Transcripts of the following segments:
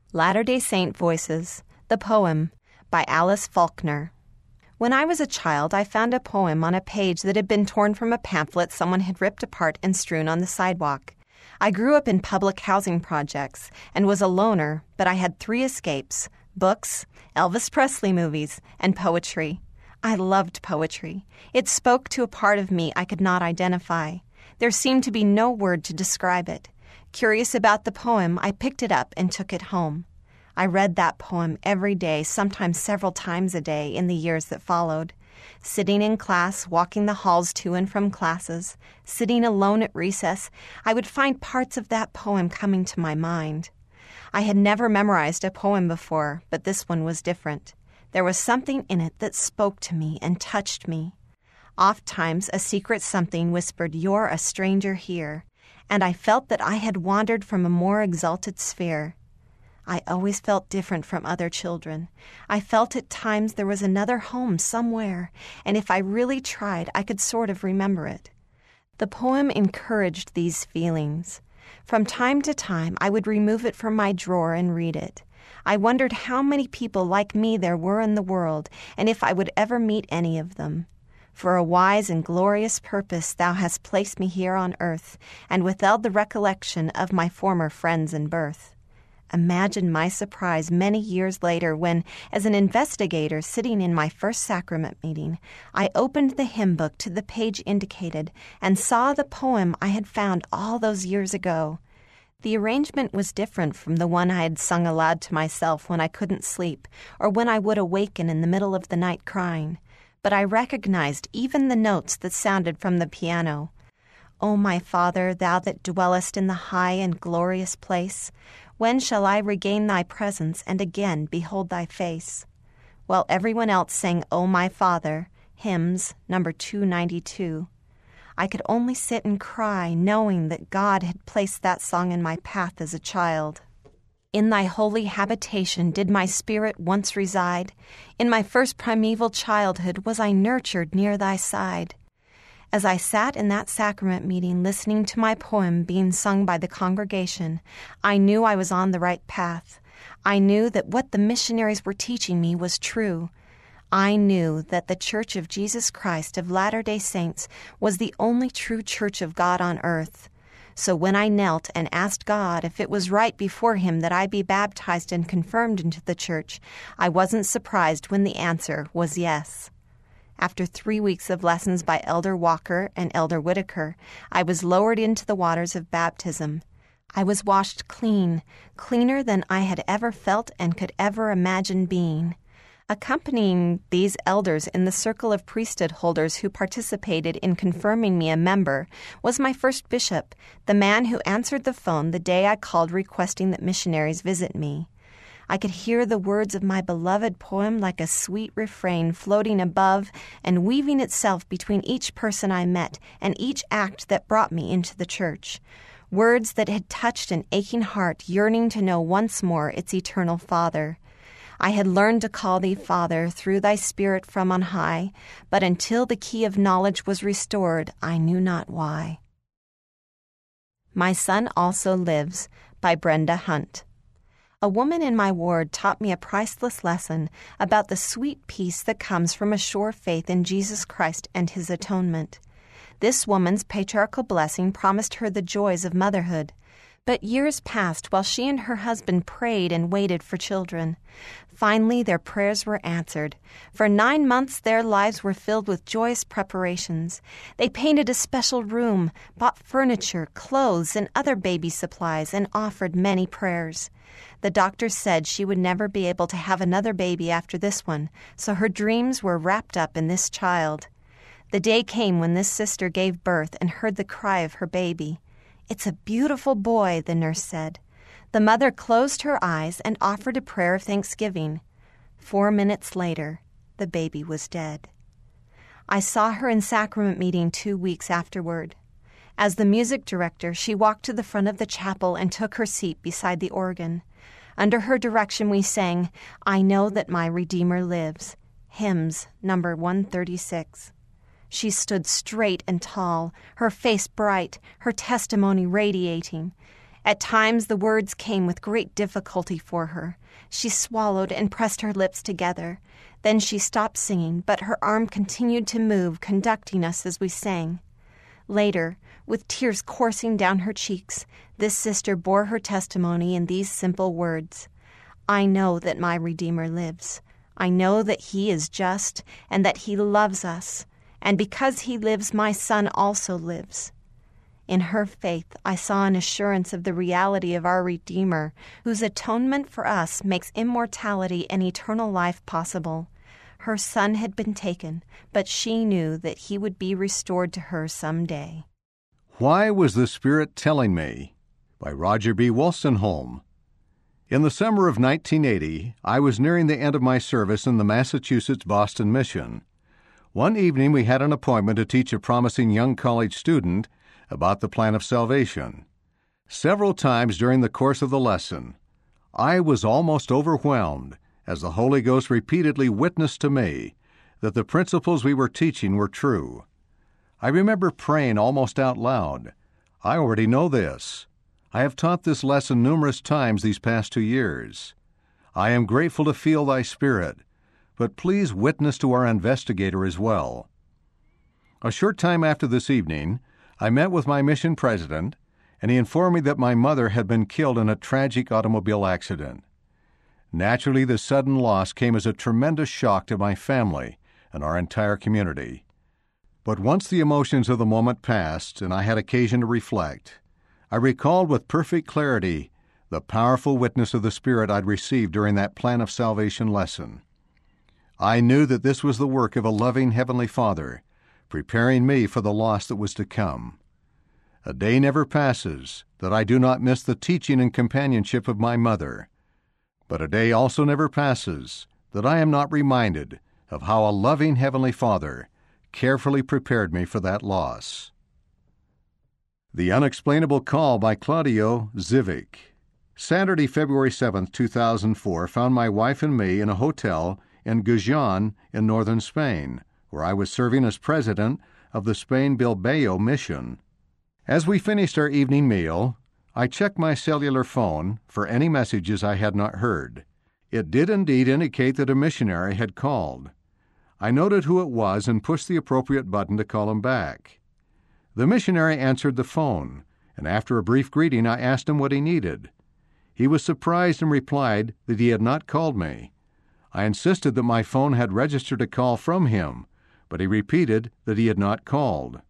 Latter-day Saint Voices, the poem, by Alice Faulkner. When I was a child, I found a poem on a page that had been torn from a pamphlet someone had ripped apart and strewn on the sidewalk. I grew up in public housing projects and was a loner, but I had 3 escapes: books, Elvis Presley movies, and poetry. I loved poetry. It spoke to a part of me I could not identify. There seemed to be no word to describe it. Curious about the poem, I picked it up and took it home. I read that poem every day, sometimes several times a day, in the years that followed. Sitting in class, walking the halls to and from classes, sitting alone at recess, I would find parts of that poem coming to my mind. I had never memorized a poem before, but this one was different. There was something in it that spoke to me and touched me. Ofttimes a secret something whispered, "You're a stranger here," and I felt that I had wandered from a more exalted sphere. I always felt different from other children. I felt at times there was another home somewhere, and if I really tried, I could sort of remember it. The poem encouraged these feelings. From time to time, I would remove it from my drawer and read it. I wondered how many people like me there were in the world, and if I would ever meet any of them. For a wise and glorious purpose thou hast placed me here on earth, and withheld the recollection of my former friends and birth. Imagine my surprise many years later when, as an investigator sitting in my first sacrament meeting, I opened the hymn book to the page indicated and saw the poem I had found all those years ago. The arrangement was different from the one I had sung aloud to myself when I couldn't sleep or when I would awaken in the middle of the night crying. But I recognized even the notes that sounded from the piano. O my Father, thou that dwellest in the high and glorious place, when shall I regain thy presence and again behold thy face? While everyone else sang O my Father, hymns, number 292, I could only sit and cry, knowing that God had placed that song in my path as a child. In thy holy habitation did my spirit once reside. In my first primeval childhood was I nurtured near thy side. As I sat in that sacrament meeting listening to my poem being sung by the congregation, I knew I was on the right path. I knew that what the missionaries were teaching me was true. I knew that the Church of Jesus Christ of Latter-day Saints was the only true Church of God on earth. So when I knelt and asked God if it was right before Him that I be baptized and confirmed into the Church, I wasn't surprised when the answer was yes. After 3 weeks of lessons by Elder Walker and Elder Whitaker, I was lowered into the waters of baptism. I was washed clean, cleaner than I had ever felt and could ever imagine being. Accompanying these elders in the circle of priesthood holders who participated in confirming me a member was my first bishop, the man who answered the phone the day I called requesting that missionaries visit me. I could hear the words of my beloved poem like a sweet refrain floating above and weaving itself between each person I met and each act that brought me into the church. Words that had touched an aching heart yearning to know once more its eternal Father. I had learned to call thee Father through thy Spirit from on high, but until the key of knowledge was restored, I knew not why. My Son Also Lives, by Brenda Hunt. A woman in my ward taught me a priceless lesson about the sweet peace that comes from a sure faith in Jesus Christ and His atonement. This woman's patriarchal blessing promised her the joys of motherhood. But years passed while she and her husband prayed and waited for children. Finally, their prayers were answered. For 9 months, their lives were filled with joyous preparations. They painted a special room, bought furniture, clothes, and other baby supplies, and offered many prayers. The doctor said she would never be able to have another baby after this one, so her dreams were wrapped up in this child. The day came when this sister gave birth and heard the cry of her baby. "It's a beautiful boy," the nurse said. The mother closed her eyes and offered a prayer of thanksgiving. 4 minutes later, the baby was dead. I saw her in sacrament meeting 2 weeks afterward. As the music director, she walked to the front of the chapel and took her seat beside the organ. Under her direction we sang, "I Know That My Redeemer Lives," hymns number 136. She stood straight and tall, her face bright, her testimony radiating. At times the words came with great difficulty for her. She swallowed and pressed her lips together. Then she stopped singing, but her arm continued to move, conducting us as we sang. Later, with tears coursing down her cheeks, this sister bore her testimony in these simple words: "I know that my Redeemer lives. I know that he is just and that he loves us. And because he lives, my son also lives." In her faith, I saw an assurance of the reality of our Redeemer, whose atonement for us makes immortality and eternal life possible. Her son had been taken, but she knew that he would be restored to her someday. Why Was the Spirit Telling Me? By Roger B. Wolstenholme. In the summer of 1980, I was nearing the end of my service in the Massachusetts Boston Mission. One evening we had an appointment to teach a promising young college student about the plan of salvation. Several times during the course of the lesson, I was almost overwhelmed as the Holy Ghost repeatedly witnessed to me that the principles we were teaching were true. I remember praying almost out loud, "I already know this. I have taught this lesson numerous times these past 2 years. I am grateful to feel thy Spirit, but please witness to our investigator as well." A short time after this evening, I met with my mission president, and he informed me that my mother had been killed in a tragic automobile accident. Naturally, the sudden loss came as a tremendous shock to my family and our entire community. But once the emotions of the moment passed and I had occasion to reflect, I recalled with perfect clarity the powerful witness of the Spirit I'd received during that plan of salvation lesson. I knew that this was the work of a loving Heavenly Father, preparing me for the loss that was to come. A day never passes that I do not miss the teaching and companionship of my mother, but a day also never passes that I am not reminded of how a loving Heavenly Father carefully prepared me for that loss. The Unexplainable Call by Claudio Zivic. Saturday, February 7, 2004, found my wife and me in a hotel in Gijón in northern Spain, where I was serving as president of the Spain Bilbao mission. As we finished our evening meal, I checked my cellular phone for any messages I had not heard. It did indeed indicate that a missionary had called. I noted who it was and pushed the appropriate button to call him back. The missionary answered the phone, and after a brief greeting, I asked him what he needed. He was surprised and replied that he had not called me. I insisted that my phone had registered a call from him, but he repeated that he had not called.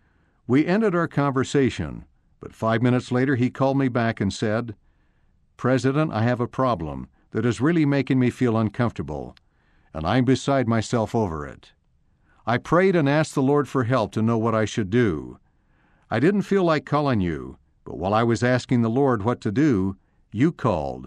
We ended our conversation, but 5 minutes later he called me back and said, "President, I have a problem that is really making me feel uncomfortable, and I'm beside myself over it. I prayed and asked the Lord for help to know what I should do. I didn't feel like calling you, but while I was asking the Lord what to do, you called.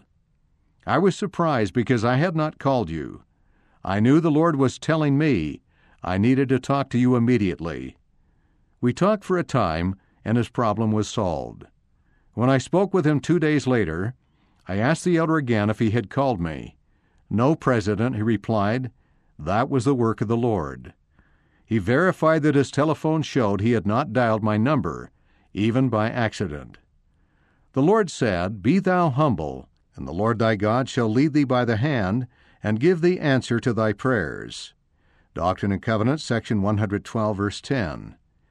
I was surprised because I had not called you. I knew the Lord was telling me I needed to talk to you immediately." We talked for a time, and his problem was solved. When I spoke with him 2 days later, I asked the elder again if he had called me. "No, President," he replied. "That was the work of the Lord." He verified that his telephone showed he had not dialed my number, even by accident. The Lord said, "Be thou humble, and the Lord thy God shall lead thee by the hand, and give thee answer to thy prayers." Doctrine and Covenants, section 112, verse 10.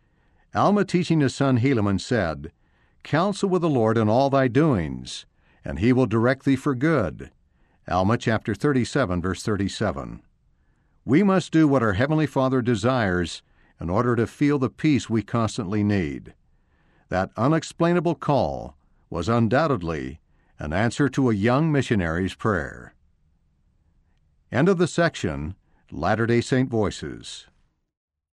Alma, teaching his son Helaman, said, "Counsel with the Lord in all thy doings, and he will direct thee for good." Alma chapter 37, verse 37. We must do what our Heavenly Father desires in order to feel the peace we constantly need. That unexplainable call was undoubtedly an answer to a young missionary's prayer. End of the section, Latter-day Saint Voices.